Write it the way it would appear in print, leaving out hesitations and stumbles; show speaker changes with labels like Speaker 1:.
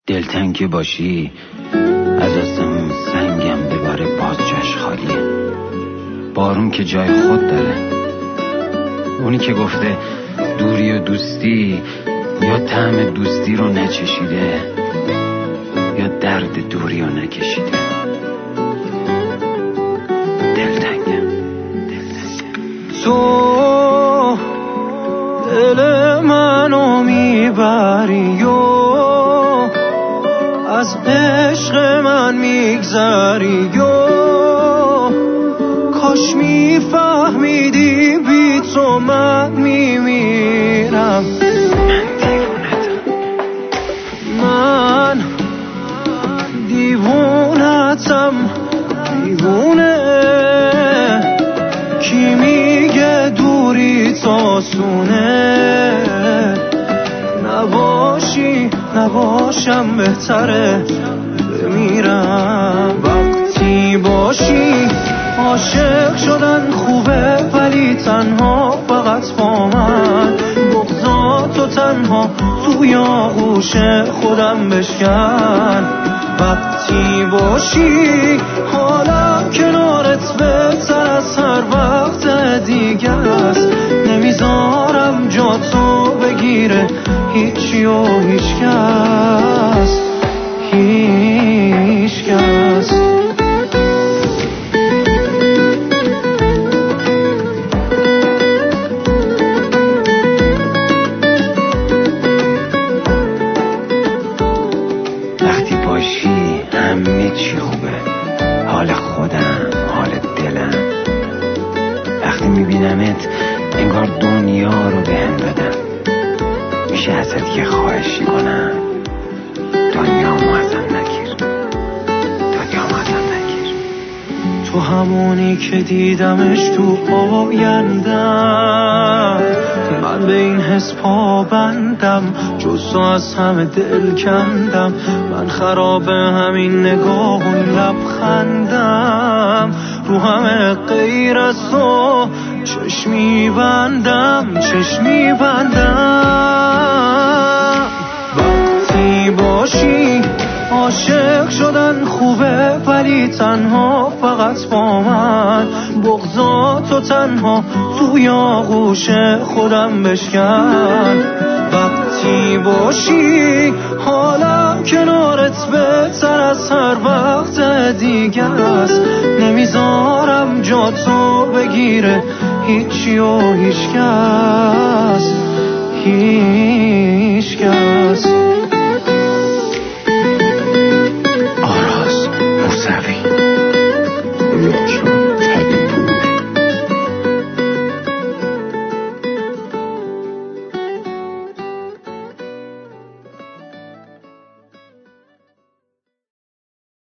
Speaker 1: دلتنگ باشی از آسمون سنگم بباره، باز جاش خالیه. بارون که جای خود داره. اونی که گفته دوری و دوستی یا طعم دوستی رو نچشیده یا درد دوری رو نکشیده. دلتنگم.
Speaker 2: تو دل منو میبری و از عشق من میگذری و کاش میفهمیدی بی تو من میمیرم. من دیوونتم، دیوونه. کی میگه دوری تاسونه؟ نباشم بهتره بمیرم. وقتی باشی عاشق شدن خوبه، ولی تنها فقط با من. بغضاتو تنها توی آغوش خودم بشکن. وقتی باشی حالم کنارت بهتر از هر وقت دیگه است. نمیذارم جا تو بگیره هیچی و هیچ کس، هیچ کس.
Speaker 1: وقتی باشی همه چی خوبه، حال خودم، حال دلم. وقتی میبینمت انگار دنیا رو بهم دادم. میشه ازت یه خواهشی کنم؟ دنیامو ازم نگیر، دنیامو ازم نگیر.
Speaker 2: تو همونی که دیدمش تو آیندم. من به این حس پابندم، جز تو از همه دل کندم. من خراب همین نگاه و لبخندم. رو همه غیر از تو چشمی بندم، چشمی بندم. وقتی باشی عاشق شدن خوبه، ولی تنها فقط با من. بغضاتو تنها توی آغوش خودم بشکن. وقتی باشی حالم کنارت بهتر از هر وقت دیگه است. نمیذارم جا تو بگیره هیچی و هیچ کس،